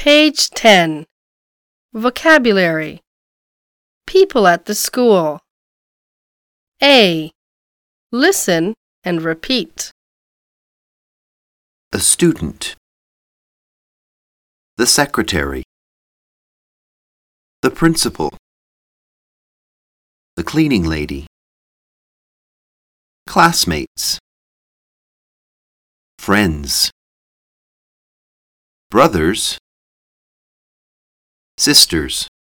Page 10. Vocabulary. People at the school. A. Listen and repeat. A student. The secretary. The principal. The cleaning lady. Classmates. Friends. Brothers. Sisters.